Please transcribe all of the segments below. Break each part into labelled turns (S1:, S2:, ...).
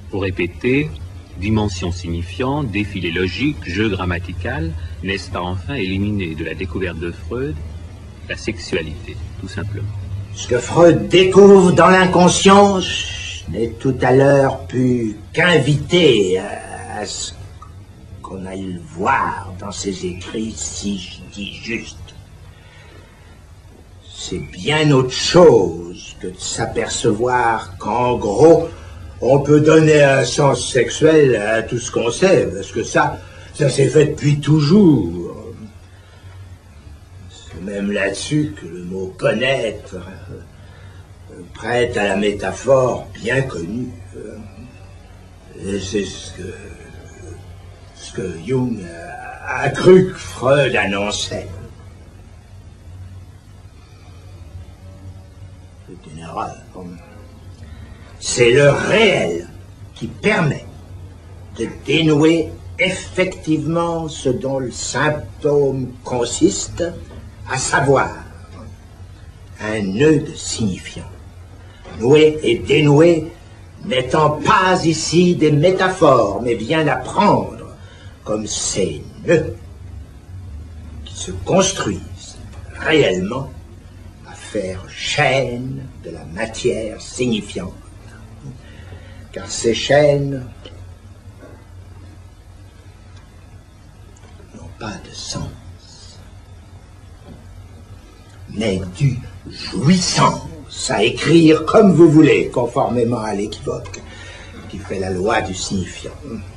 S1: Pour répéter, dimension signifiante, défilé logique, jeu grammatical, n'est-ce pas enfin éliminer de la découverte de Freud la sexualité, tout simplement?
S2: Ce que Freud découvre dans l'inconscient n'est tout à l'heure pu qu'inviter à ce qu'on aille le voir dans ses écrits, si je dis juste. C'est bien autre chose que de s'apercevoir qu'en gros, on peut donner un sens sexuel à tout ce qu'on sait, parce que ça s'est fait depuis toujours. C'est même là-dessus que le mot connaître prête à la métaphore bien connue. Et c'est ce que Jung a cru que Freud annonçait. C'est une erreur. C'est le réel qui permet de dénouer effectivement ce dont le symptôme consiste, à savoir un nœud de signifiant. Nouer et dénouer n'étant pas ici des métaphores, mais bien à prendre comme ces nœuds qui se construisent réellement à faire chaîne de la matière signifiante. Car ces chaînes n'ont pas de sens, mais du jouissance à écrire comme vous voulez, conformément à l'équivoque qui fait la loi du signifiant.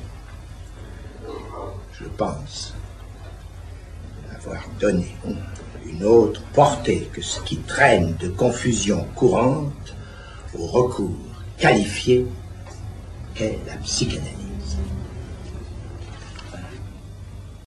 S2: Je pense avoir donné une autre portée que ce qui traîne de confusion courante au recours qualifié qu'est la psychanalyse.